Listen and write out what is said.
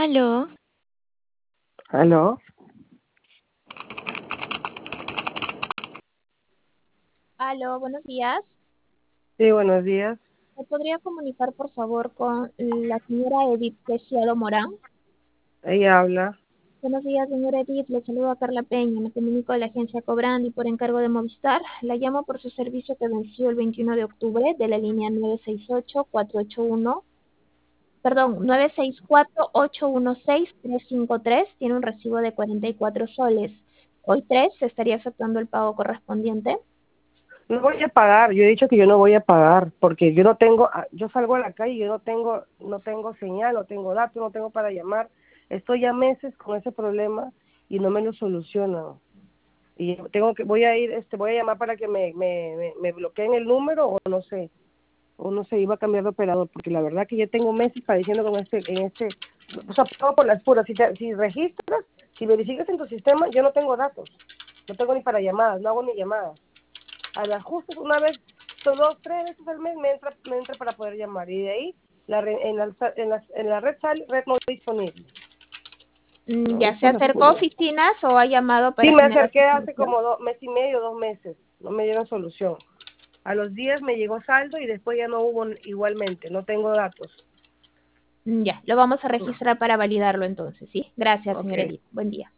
Aló, ¿Aló? Aló, buenos días. Sí, buenos días. ¿Me podría comunicar, por favor, con la señora Edith Preciado Morán? Ella habla. Buenos días, señora Edith. Le saludo a Carla Peña. Me comunico de la agencia Cobrandi por encargo de Movistar. La llamo por su servicio que venció el 21 de octubre de la línea 968-481. Perdón, 964-816-353. Tiene un recibo de 44 soles. Hoy 3 se estaría efectuando el pago correspondiente. No voy a pagar. Yo he dicho que yo no voy a pagar porque yo no tengo, yo salgo a la calle y yo no tengo señal, no tengo datos, no tengo para llamar. Estoy ya meses con ese problema y no me lo solucionan. Y voy a ir, voy a llamar para que me bloqueen el número o no sé, iba a cambiar de operador porque la verdad que yo tengo meses padeciendo o sea, todo por las puras. Si registras, si verificas en tu sistema, yo no tengo datos, no tengo ni para llamadas, no hago ni llamadas. A las justas una vez, son 2, 3 veces al mes me entra para poder llamar y de ahí en la red sale red no disponible. No, es ¿Ya se por las acercó a puras. oficinas o ha llamado Sí, para me generar acerqué su hace solución? como mes y medio, 2 meses, no me dieron solución. A los días me llegó saldo y después ya no hubo igualmente, no tengo datos. Ya, lo vamos a registrar para validarlo entonces, ¿sí? Gracias, señora Okay. Edith. Buen día.